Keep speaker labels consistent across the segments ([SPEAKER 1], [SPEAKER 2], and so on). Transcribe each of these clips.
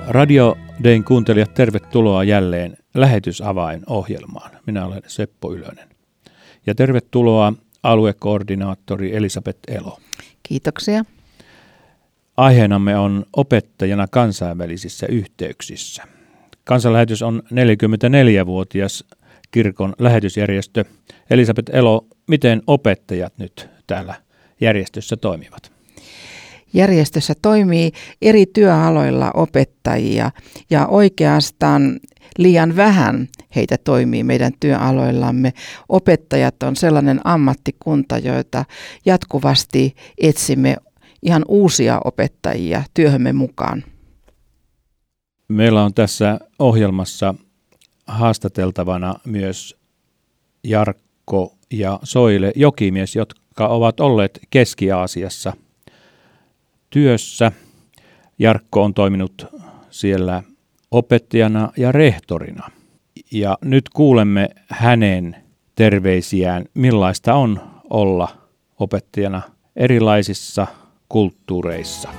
[SPEAKER 1] Radio Dayn kuuntelijat, tervetuloa jälleen Lähetysavain-ohjelmaan. Minä olen Seppo Ylönen. Ja tervetuloa aluekoordinaattori Elisabeth Elo.
[SPEAKER 2] Kiitoksia.
[SPEAKER 1] Aiheenamme on opettajana kansainvälisissä yhteyksissä. Kansanlähetys on 44-vuotias kirkon lähetysjärjestö. Elisabeth Elo, miten opettajat nyt täällä järjestössä toimivat?
[SPEAKER 2] Järjestössä toimii eri työaloilla opettajia ja oikeastaan liian vähän heitä toimii meidän työaloillamme. Opettajat on sellainen ammattikunta, joita jatkuvasti etsimme ihan uusia opettajia työhömme mukaan.
[SPEAKER 1] Meillä on tässä ohjelmassa haastateltavana myös Jarkko ja Soile Jokimies, jotka ovat olleet Keski-Aasiassa työssä. Jarkko on toiminut siellä opettajana ja rehtorina. Ja nyt kuulemme hänen terveisiään, millaista on olla opettajana erilaisissa kulttuureissa.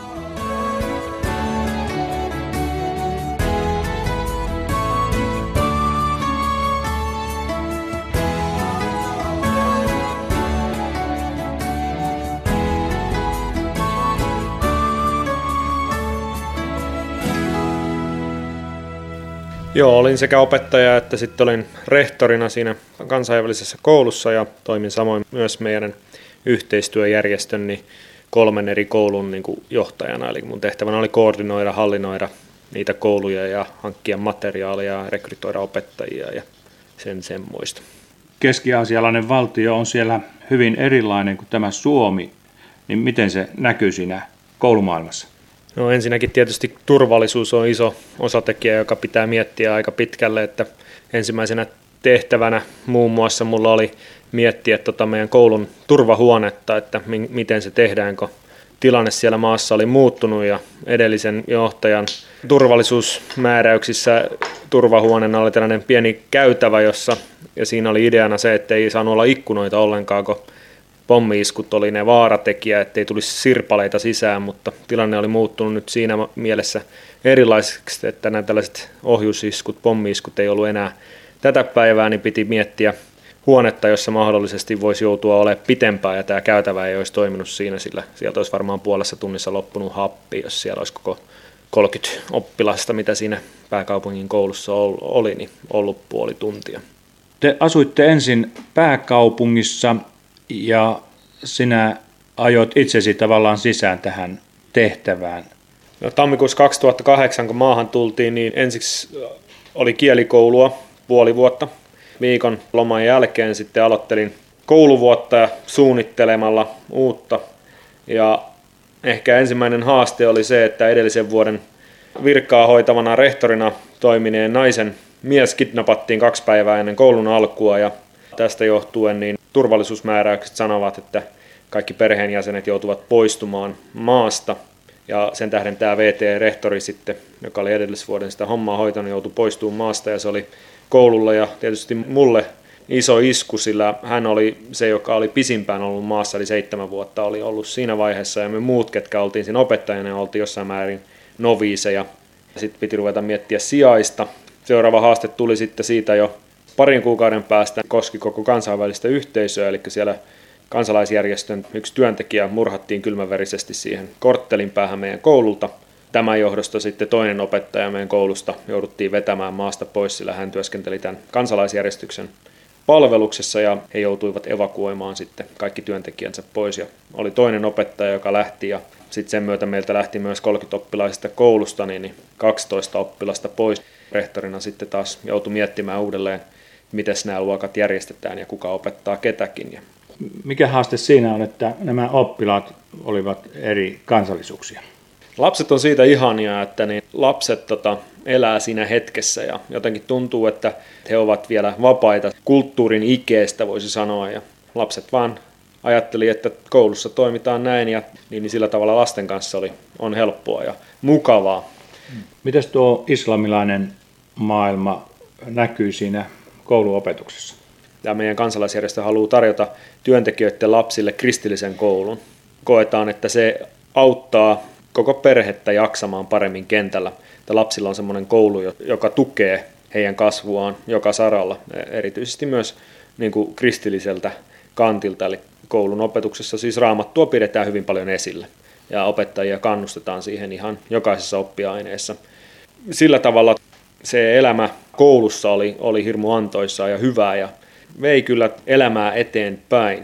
[SPEAKER 3] Joo, olin sekä opettaja että sitten olin rehtorina siinä kansainvälisessä koulussa ja toimin samoin myös meidän yhteistyöjärjestön 3 eri koulun johtajana. Eli mun tehtävänä oli koordinoida, hallinnoida niitä kouluja ja hankkia materiaalia ja rekrytoida opettajia ja sen semmoista.
[SPEAKER 4] Keski-aasialainen valtio on siellä hyvin erilainen kuin tämä Suomi, niin miten se näkyy siinä koulumaailmassa?
[SPEAKER 3] No ensinnäkin tietysti turvallisuus on iso osatekijä, joka pitää miettiä aika pitkälle, että ensimmäisenä tehtävänä muun muassa mulla oli miettiä meidän koulun turvahuonetta, että miten se tehdään, kun tilanne siellä maassa oli muuttunut ja edellisen johtajan turvallisuusmääräyksissä turvahuoneena oli tällainen pieni käytävä, ja siinä oli ideana se, että ei saanut olla ikkunoita ollenkaan, kun pommi-iskut oli ne vaaratekijä, ettei tulisi sirpaleita sisään, mutta tilanne oli muuttunut nyt siinä mielessä erilaiseksi, että nämä tällaiset ohjusiskut, pommi-iskut ei ollut enää tätä päivää, niin piti miettiä huonetta, jossa mahdollisesti voisi joutua olemaan pitempään, ja tämä käytävä ei olisi toiminut siinä, sillä sieltä olisi varmaan puolessa tunnissa loppunut happi, jos siellä olisi koko 30 oppilasta, mitä siinä pääkaupungin koulussa oli, niin ollut puoli tuntia.
[SPEAKER 4] Te asuitte ensin pääkaupungissa, ja sinä ajoit itsesi tavallaan sisään tähän tehtävään.
[SPEAKER 3] No, tammikuussa 2008, kun maahan tultiin, niin ensiksi oli kielikoulua puoli vuotta. Viikon loman jälkeen sitten aloittelin kouluvuotta suunnittelemalla uutta. Ja ehkä ensimmäinen haaste oli se, että edellisen vuoden virkaa hoitavana rehtorina toimineen naisen mies kidnappattiin 2 päivää ennen koulun alkua, ja tästä johtuen niin turvallisuusmääräykset sanovat, että kaikki perheenjäsenet joutuvat poistumaan maasta. Ja sen tähden tämä VT-rehtori sitten, joka oli edellisvuoden sitä hommaa hoitanut, joutui poistumaan maasta. Ja se oli koululle ja tietysti mulle iso isku, sillä hän oli se, joka oli pisimpään ollut maassa, eli 7 vuotta oli ollut siinä vaiheessa. Ja me muut, ketkä oltiin siinä opettajana, oltiin jossain määrin noviiseja. Sitten piti ruveta miettiä sijaista. Seuraava haaste tuli sitten siitä jo parin kuukauden päästä, koski koko kansainvälistä yhteisöä, eli siellä kansalaisjärjestön yksi työntekijä murhattiin kylmäverisesti siihen korttelin päähän meidän koululta. Tämän johdosta sitten toinen opettaja meidän koulusta jouduttiin vetämään maasta pois, sillä hän työskenteli tämän kansalaisjärjestyksen palveluksessa ja he joutuivat evakuoimaan sitten kaikki työntekijänsä pois. Ja oli toinen opettaja, joka lähti, ja sitten sen myötä meiltä lähti myös 30 oppilaisista koulusta, niin 12 oppilasta pois. Rehtorina sitten taas joutui miettimään uudelleen, miten nämä luokat järjestetään ja kuka opettaa ketäkin.
[SPEAKER 4] Mikä haaste siinä on, että nämä oppilaat olivat eri kansallisuuksia?
[SPEAKER 3] Lapset on siitä ihania, että lapset elää siinä hetkessä ja jotenkin tuntuu, että he ovat vielä vapaita kulttuurin ikeestä, voisi sanoa. Ja lapset vaan ajatteli, että koulussa toimitaan näin ja niin sillä tavalla lasten kanssa on helppoa ja mukavaa.
[SPEAKER 4] Mitäs tuo islamilainen maailma näkyy siinä kouluopetuksessa?
[SPEAKER 3] Tämä meidän kansalaisjärjestö haluaa tarjota työntekijöiden lapsille kristillisen koulun. Koetaan, että se auttaa koko perhettä jaksamaan paremmin kentällä. Että lapsilla on semmoinen koulu, joka tukee heidän kasvuaan joka saralla, erityisesti myös niin kuin kristilliseltä kantilta, eli koulun opetuksessa siis Raamattua pidetään hyvin paljon esillä, ja opettajia kannustetaan siihen ihan jokaisessa oppiaineessa. Sillä tavalla se elämä koulussa oli hirmu antoisaa ja hyvää, ja vei kyllä elämää eteenpäin.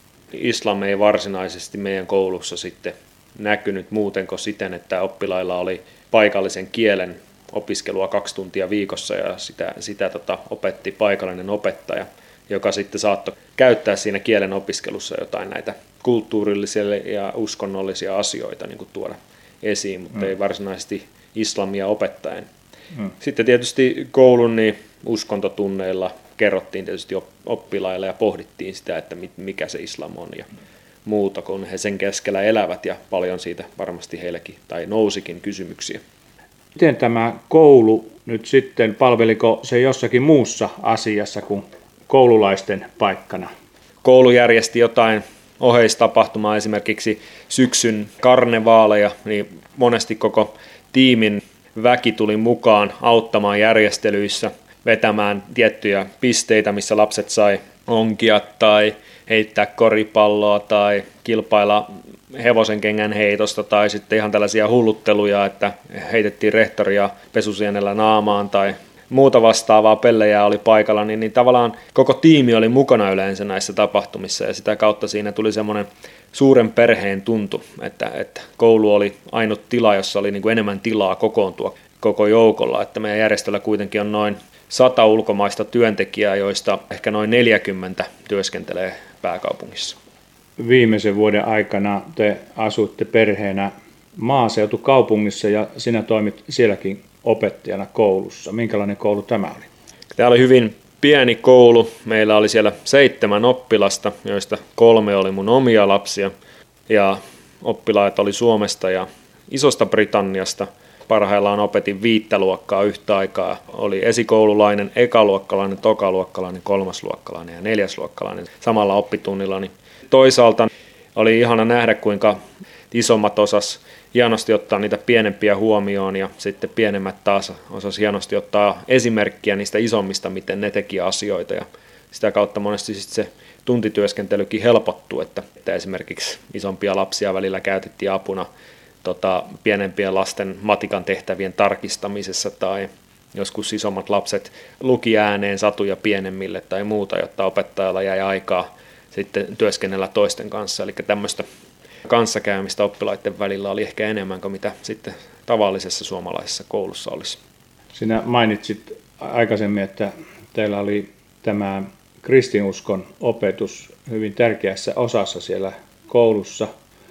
[SPEAKER 3] Islam ei varsinaisesti meidän koulussa sitten näkynyt muuten kuin siten, että oppilailla oli paikallisen kielen opiskelua 2 tuntia viikossa, ja sitä opetti paikallinen opettaja, joka sitten saattoi käyttää siinä kielen opiskelussa jotain näitä kulttuurillisia ja uskonnollisia asioita niin kuin tuoda esiin, mutta ei varsinaisesti islamia opettaen. Sitten tietysti koulun uskontotunneilla kerrottiin tietysti oppilaille ja pohdittiin sitä, että mikä se islam on ja muuta, kun he sen keskellä elävät, ja paljon siitä varmasti heillekin tai nousikin kysymyksiä.
[SPEAKER 4] Miten tämä koulu nyt sitten, palveliko se jossakin muussa asiassa kuin koululaisten paikkana?
[SPEAKER 3] Koulu järjesti jotain oheistapahtumaa, esimerkiksi syksyn karnevaaleja, niin monesti koko tiimin väki tuli mukaan auttamaan järjestelyissä, vetämään tiettyjä pisteitä, missä lapset sai onkia tai heittää koripalloa tai kilpailla hevosenkengän heitosta tai sitten ihan tällaisia hullutteluja, että heitettiin rehtoria pesusienellä naamaan tai muuta vastaavaa, pellejä oli paikalla, niin tavallaan koko tiimi oli mukana yleensä näissä tapahtumissa, ja sitä kautta siinä tuli semmoinen suuren perheen tuntu, että koulu oli ainut tila, jossa oli niin kuin enemmän tilaa kokoontua koko joukolla, että meidän järjestöllä kuitenkin on noin 100 ulkomaista työntekijää, joista ehkä noin 40 työskentelee pääkaupungissa.
[SPEAKER 4] Viimeisen vuoden aikana te asuitte perheenä maaseutukaupungissa ja sinä toimit sielläkin opettajana koulussa. Minkälainen koulu tämä oli?
[SPEAKER 3] Tämä oli hyvin pieni koulu. Meillä oli siellä 7 oppilasta, joista 3 oli mun omia lapsia. Ja oppilaat oli Suomesta ja Isosta Britanniasta. Parhaillaan opetin 5 luokkaa yhtä aikaa. Oli esikoululainen, ekaluokkalainen, tokaluokkalainen, 3-luokkalainen ja 4-luokkalainen samalla oppitunnilla. Toisaalta oli ihana nähdä, kuinka isommat osas hienosti ottaa niitä pienempiä huomioon, ja sitten pienemmät taas osas hienosti ottaa esimerkkiä niistä isommista, miten ne teki asioita. Ja sitä kautta monesti sitten se tuntityöskentelykin helpottuu, että esimerkiksi isompia lapsia välillä käytettiin apuna pienempien lasten matikan tehtävien tarkistamisessa, tai joskus isommat lapset luki ääneen satuja pienemmille tai muuta, jotta opettajalla jäi aikaa sitten työskennellä toisten kanssa. Eli tämmöistä kanssakäymistä oppilaiden välillä oli ehkä enemmän kuin mitä sitten tavallisessa suomalaisessa koulussa olisi.
[SPEAKER 4] Sinä mainitsit aikaisemmin, että teillä oli tämä kristinuskon opetus hyvin tärkeässä osassa siellä koulussa.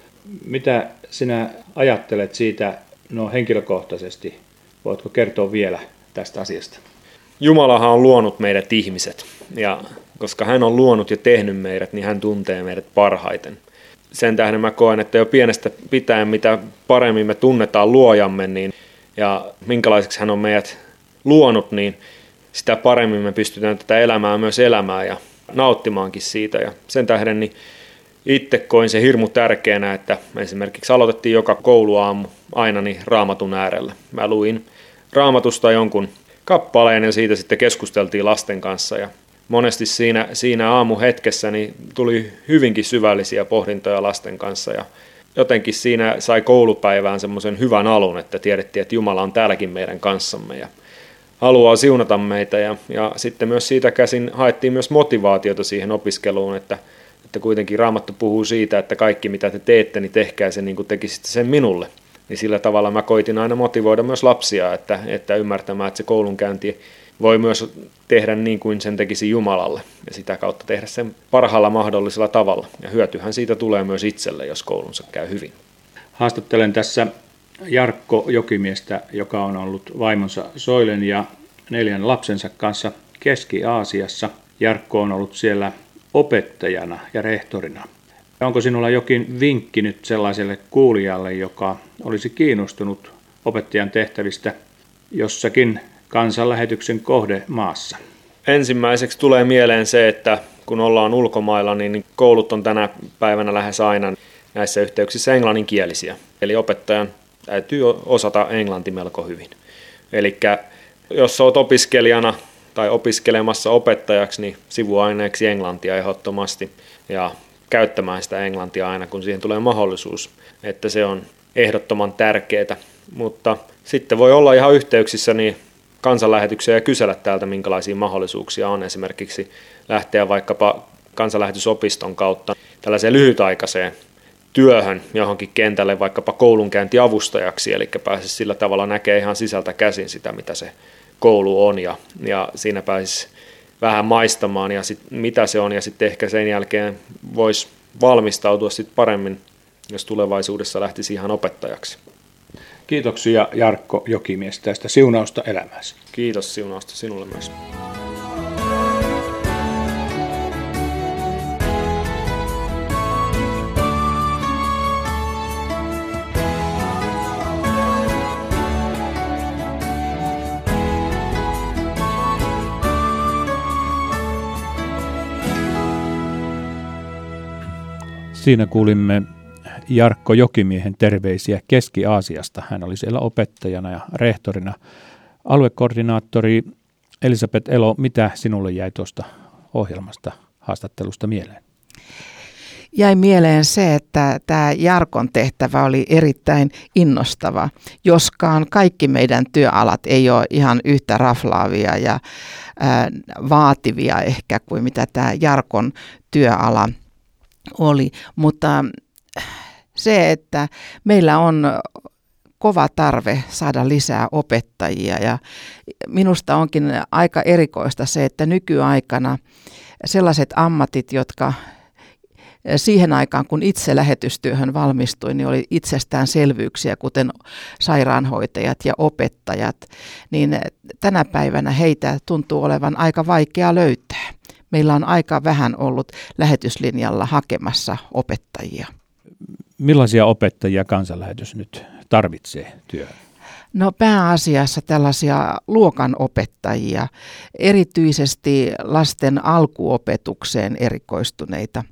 [SPEAKER 4] Mitä sinä ajattelet siitä henkilökohtaisesti? Voitko kertoa vielä tästä asiasta?
[SPEAKER 3] Jumalahan on luonut meidät ihmiset, ja koska hän on luonut ja tehnyt meidät, niin hän tuntee meidät parhaiten. Sen tähden mä koen, että jo pienestä pitäen, mitä paremmin me tunnetaan luojamme, niin, ja minkälaiseksi hän on meidät luonut, niin sitä paremmin me pystytään tätä elämää myös elämään ja nauttimaankin siitä. Ja sen tähden niin itse koin se hirmu tärkeänä, että esimerkiksi aloitettiin joka kouluaamu aina niin Raamatun äärellä. Mä luin Raamatusta jonkun kappaleen ja siitä sitten keskusteltiin lasten kanssa, ja monesti siinä aamuhetkessä niin tuli hyvinkin syvällisiä pohdintoja lasten kanssa, ja jotenkin siinä sai koulupäivään semmoisen hyvän alun, että tiedettiin, että Jumala on täälläkin meidän kanssamme ja haluaa siunata meitä, ja sitten myös siitä käsin haettiin myös motivaatiota siihen opiskeluun, että kuitenkin Raamattu puhuu siitä, että kaikki mitä te teette, niin tehkää se niin kuin tekisitte sen minulle. Niin sillä tavalla mä koitin aina motivoida myös lapsia, että ymmärtämään, että se koulunkäynti voi myös tehdä niin kuin sen tekisi Jumalalle, ja sitä kautta tehdä sen parhaalla mahdollisella tavalla. Ja hyötyhän siitä tulee myös itselle, jos koulunsa käy hyvin.
[SPEAKER 4] Haastattelen tässä Jarkko Jokimiestä, joka on ollut vaimonsa Soilen ja 4 lapsensa kanssa Keski-Aasiassa. Jarkko on ollut siellä opettajana ja rehtorina. Onko sinulla jokin vinkki nyt sellaiselle kuulijalle, joka olisi kiinnostunut opettajan tehtävistä jossakin kansanlähetyksen kohdemaassa?
[SPEAKER 3] Ensimmäiseksi tulee mieleen se, että kun ollaan ulkomailla, niin koulut on tänä päivänä lähes aina näissä yhteyksissä englanninkielisiä. Eli opettajan täytyy osata englanti melko hyvin. Eli jos olet opiskelijana tai opiskelemassa opettajaksi, niin sivuaineeksi englantia ehdottomasti ja käyttämään sitä englantia aina, kun siihen tulee mahdollisuus, että se on ehdottoman tärkeää. Mutta sitten voi olla ihan yhteyksissä niin kansanlähetykseen ja kysellä täältä, minkälaisia mahdollisuuksia on esimerkiksi lähteä vaikkapa kansanlähetysopiston kautta tällaiseen lyhytaikaiseen työhön johonkin kentälle vaikkapa koulunkäyntiavustajaksi, eli pääsisi sillä tavalla näkee ihan sisältä käsin sitä, mitä se koulu on, ja siinä pääsisi vähän maistamaan, ja mitä se on, ja sitten ehkä sen jälkeen voisi valmistautua sitten paremmin, jos tulevaisuudessa lähtisi ihan opettajaksi.
[SPEAKER 4] Kiitoksia Jarkko Jokimies tästä siunausta elämääsi.
[SPEAKER 3] Kiitos siunausta sinulle myös.
[SPEAKER 1] Siinä kuulimme Jarkko Jokimiehen terveisiä Keski-Aasiasta. Hän oli siellä opettajana ja rehtorina. Aluekoordinaattori Elisabeth Elo, mitä sinulle jäi tuosta ohjelmasta, haastattelusta mieleen?
[SPEAKER 2] Jäi mieleen se, että tämä Jarkon tehtävä oli erittäin innostava, joskaan kaikki meidän työalat ei ole ihan yhtä raflaavia ja vaativia ehkä kuin mitä tämä Jarkon työala oli, mutta se, että meillä on kova tarve saada lisää opettajia ja minusta onkin aika erikoista se, että nykyaikana sellaiset ammatit, jotka siihen aikaan, kun itse lähetystyöhön valmistuin, niin oli itsestäänselvyyksiä, kuten sairaanhoitajat ja opettajat, niin tänä päivänä heitä tuntuu olevan aika vaikea löytää. Meillä on aika vähän ollut lähetyslinjalla hakemassa opettajia.
[SPEAKER 1] Millaisia opettajia kansanlähetys nyt tarvitsee työhön?
[SPEAKER 2] No pääasiassa tällaisia luokanopettajia, erityisesti lasten alkuopetukseen erikoistuneita.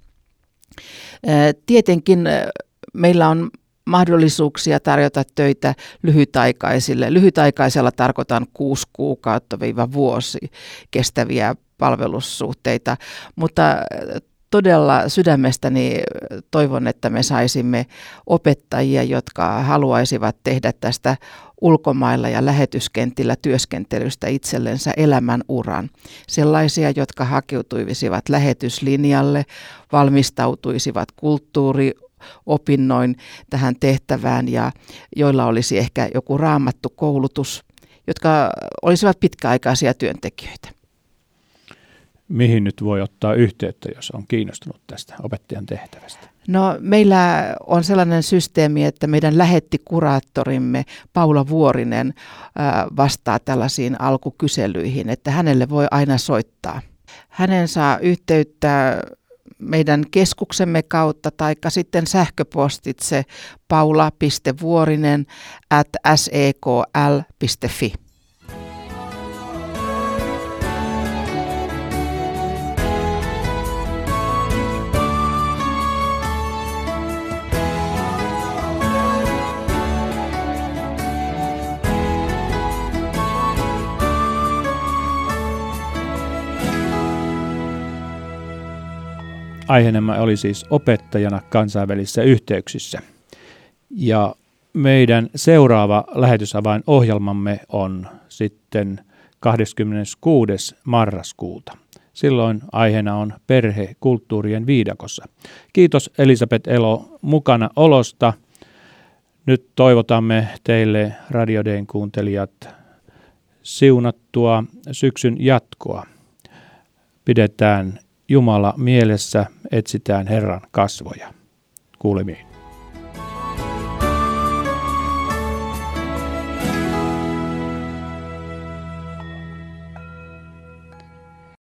[SPEAKER 2] Tietenkin meillä on mahdollisuuksia tarjota töitä lyhytaikaisille. Lyhytaikaisella tarkoitan 6 kuukautta-vuosi kestäviä palvelussuhteita, mutta todella sydämestäni toivon, että me saisimme opettajia, jotka haluaisivat tehdä tästä ulkomailla ja lähetyskentillä työskentelystä itsellensä elämän uran. Sellaisia, jotka hakeutuisivat lähetyslinjalle, valmistautuisivat kulttuuriopinnoin tähän tehtävään ja joilla olisi ehkä joku raamattu koulutus, jotka olisivat pitkäaikaisia työntekijöitä.
[SPEAKER 1] Mihin nyt voi ottaa yhteyttä, jos on kiinnostunut tästä opettajan tehtävästä?
[SPEAKER 2] No meillä on sellainen systeemi, että meidän lähettikuraattorimme Paula Vuorinen vastaa tällaisiin alkukyselyihin, että hänelle voi aina soittaa. Hänen saa yhteyttä meidän keskuksemme kautta tai sitten sähköpostitse paula.vuorinen@sekl.fi.
[SPEAKER 1] Aiheenamme oli siis opettajana kansainvälisissä yhteyksissä. Ja meidän seuraava lähetysavain-ohjelmamme on sitten 26. marraskuuta. Silloin aiheena on perhe kulttuurien viidakossa. Kiitos Elisabeth Elo mukana olosta. Nyt toivotamme teille Radio D:n kuuntelijat siunattua syksyn jatkoa. Pidetään Jumala mielessä, etsitään Herran kasvoja. Kuulemiin.